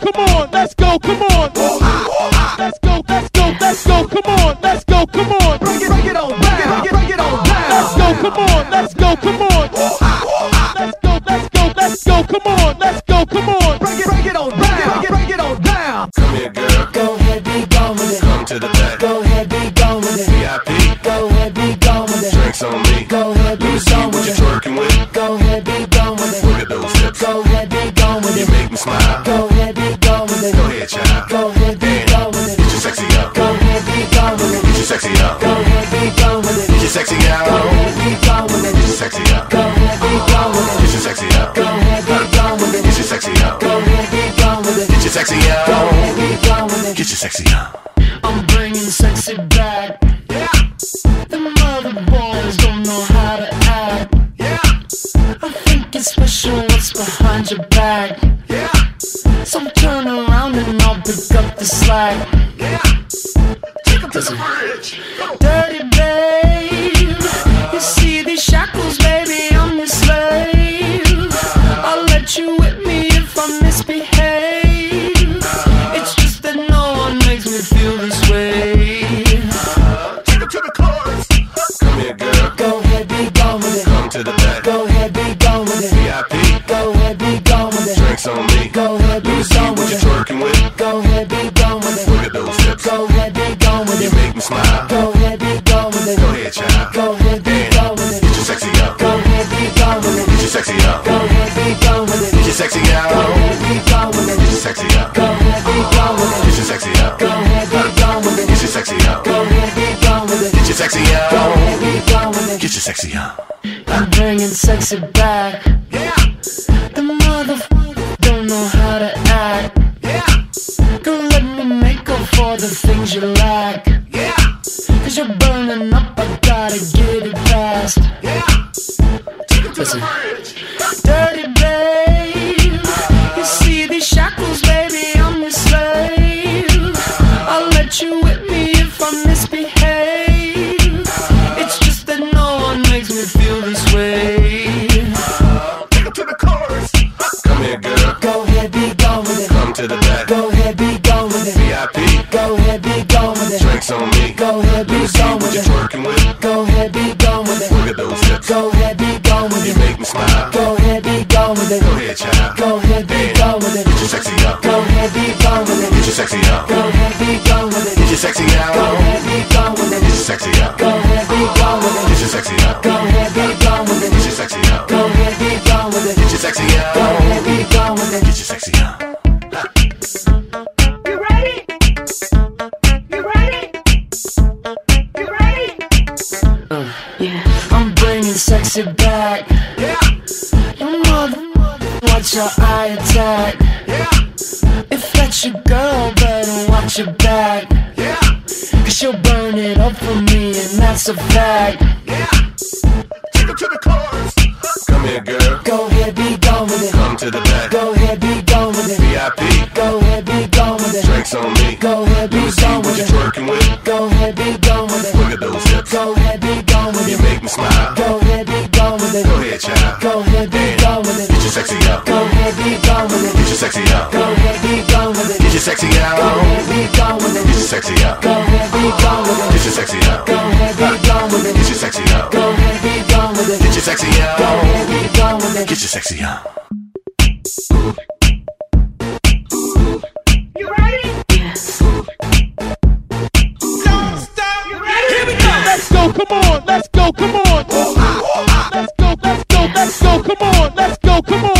come on, let's go, come on. Let's go, let's go, let's go, come on, let's go, come on. Bring it on down, bring it on down. Let's go, come on, let's go, come on. Let's go, let's go, let's go, come on, let's go, come on. Bring it on down, bring it on down. Come here, girl. Go ahead, be gone with it. Come to the back. Go ahead, be gone with it. VIP. Go ahead, be gone with it. Drinks on me. Go ahead, Let me be see gone what with you're it. twerking with. Go ahead, be gone with it. Look at those hips. Go ahead, be gone with You it. make me smile. Go ahead, be gone with it. Go ahead, child. Go ahead, be gone with Get it. your sexy up. Go ahead, be gone with it. Get your sexy up. Go ahead, be gone with it. Get your sexy Go out. ahead, be gone with it. Get your sexy up. Go ahead, be gone with Get it. your sexy up. Go ahead, be gone with it. Get your sexy up. Go ahead, be gone with it. Get your sexy Go out. ahead, be gone with it. Get your sexy up. I'm bringing sexy back. Yeah. The mother boys don't know how to act. Yeah. I think it's special what's behind your back. Yeah. So turn around and I'll pick up the slack. Yeah. Take him to the bridge. Dirty babe, you see these shackles, baby, I'm your slave. I'll let you whip me if I misbehave. It's just that no one makes me feel this way. Take him to the chorus. Come here, girl. Go ahead, be gone with it. Come to the back. Go ahead, be gone with it. VIP. Go ahead, be gone with it. Drinks on me. Go ahead, Let be me see gone what with you're it. twerking with. Go ahead, be gone with it. Look at those hips. Go ahead, be gone with You it. make me smile. Go ahead, be gone with it. Go ahead, child. Go ahead, be gone with it. Get your sexy up. Go ahead, be gone with it. Get your sexy up. Go ahead, be gone with it. Get your sexy Go out. ahead, be gone with Get your it. sexy up. Go ahead, be gone with Get it. your sexy up. Go ahead, be gone with Get it. your sexy up. Go ahead, be gone with it. Get your sexy Go out. ahead, be gone with it. Get your sexy up. I'm bringing sexy back. Yeah. The motherfuckers don't know how to act. Yeah. Girl, let me make up for the things you lack. Yeah. Cause you're burning up, I gotta get it fast. Yeah. Take him to the Listen. bridge. Dirty babe, you see these shackles, baby, I'm your slave. I'll let you whip me if I misbehave. It's just that no one makes me feel this way. Take him to the chorus. Come here, girl. Go ahead, be gone with it. Come to the back. Go ahead, be gone with it. VIP. Go ahead, be gone with it. Drinks on me. Go ahead, Let me be see gone what with you're it. twerking with. Go ahead, be gone with it. Look at those hips. Go ahead, be gone with You it. make me smile. Go ahead, be gone with it. Go ahead, child. Go ahead, be gone with it. Get your sexy up. Go ahead, be gone with Get it. your sexy up. Go ahead, be gone with it. Get your sexy Go out. ahead, be gone with Get your it. sexy up. Go ahead, be gone with Get it. your sexy up. Go ahead, be gone with Get your it. sexy up. Go ahead, be gone with it. Get your sexy Go out. ahead, be gone with it. Get your sexy up. You ready? You ready? You ready? I'm bringing sexy back. Yeah. Your mother, watch your eye attack. Yeah. If that's your girl, better watch your back. Yeah. Cause she'll burn it up for me, and that's a fact. Yeah. Take him to the chorus. Come here, girl. Go ahead, be gone with it. Come to the back. Go ahead, be gone with it. VIP. Go ahead, be gone with it. Drinks on me. Go ahead, Let be me see gone what with you're it. twerking with. Go ahead, be gone with it. Look at those hips. Go ahead, be gone with You it. make me smile. Go ahead, be gone with it. Go ahead, child. Go ahead, be gone with Get it. your sexy up. Go ahead, be gone with Get it. your sexy up. Go ahead, be gone with Get it. your sexy Go out. ahead, be gone with Get your it. sexy up. Go ahead, be gone with Get it. your sexy up. Go ahead, be gone with Get it. your sexy up. Go ahead, be gone with Get it. your sexy Go out. ahead, be gone with it. Get your sexy up. You ready? Don't stop. You ready? Here we go. Let's go, come on, let's go, come on. Let's go, let's go, let's go, come on, let's go, come on.